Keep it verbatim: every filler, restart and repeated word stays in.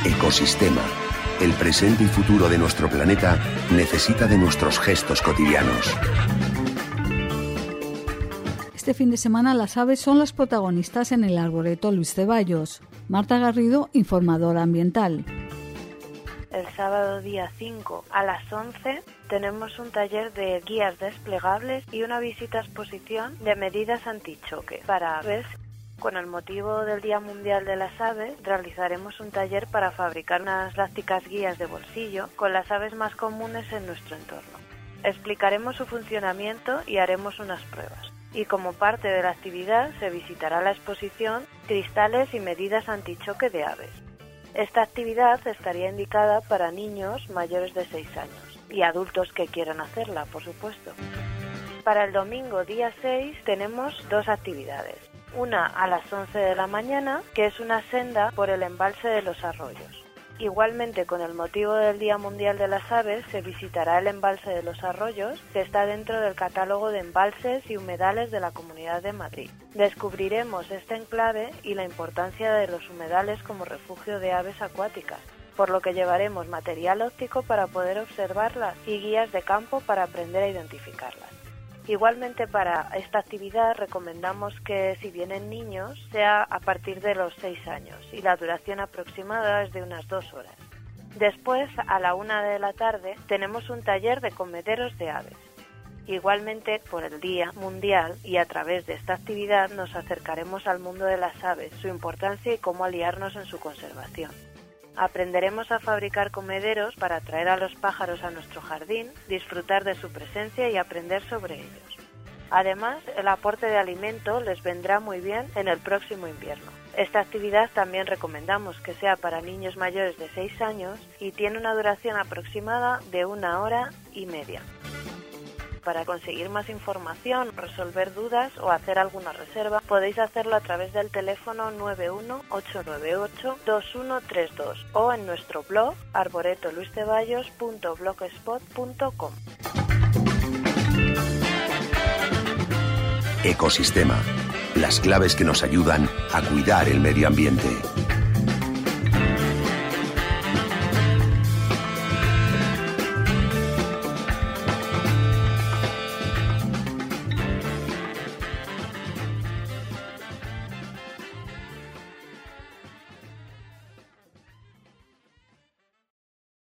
Ecosistema. El presente y futuro de nuestro planeta necesita de nuestros gestos cotidianos. Este fin de semana las aves son las protagonistas en el Arboreto Luis Ceballos. Marta Garrido, informadora ambiental. El sábado día cinco a las once tenemos un taller de guías desplegables y una visita a exposición de medidas antichoque para aves. Con el motivo del Día Mundial de las Aves, realizaremos un taller para fabricar unas plásticas guías de bolsillo con las aves más comunes en nuestro entorno. Explicaremos su funcionamiento y haremos unas pruebas. Y como parte de la actividad se visitará la exposición Cristales y medidas antichoque de aves. Esta actividad estaría indicada para niños mayores de seis años y adultos que quieran hacerla, por supuesto. Para el domingo día seis tenemos dos actividades. Una a las once de la mañana, que es una senda por el embalse de los Arroyos. Igualmente, con el motivo del Día Mundial de las Aves, se visitará el embalse de los Arroyos, que está dentro del catálogo de embalses y humedales de la Comunidad de Madrid. Descubriremos este enclave y la importancia de los humedales como refugio de aves acuáticas, por lo que llevaremos material óptico para poder observarlas y guías de campo para aprender a identificarlas. Igualmente, para esta actividad recomendamos que si vienen niños sea a partir de los seis años y la duración aproximada es de unas dos horas. Después, a la una de la tarde, tenemos un taller de comederos de aves. Igualmente, por el Día Mundial y a través de esta actividad nos acercaremos al mundo de las aves, su importancia y cómo aliarnos en su conservación. Aprenderemos a fabricar comederos para atraer a los pájaros a nuestro jardín, disfrutar de su presencia y aprender sobre ellos. Además, el aporte de alimento les vendrá muy bien en el próximo invierno. Esta actividad también recomendamos que sea para niños mayores de seis años y tiene una duración aproximada de una hora y media. Para conseguir más información, resolver dudas o hacer alguna reserva, podéis hacerlo a través del teléfono nueve uno ocho nueve ocho dos uno tres dos o en nuestro blog arboreto luis ceballos punto blogspot punto com. Ecosistema. Las claves que nos ayudan a cuidar el medio ambiente.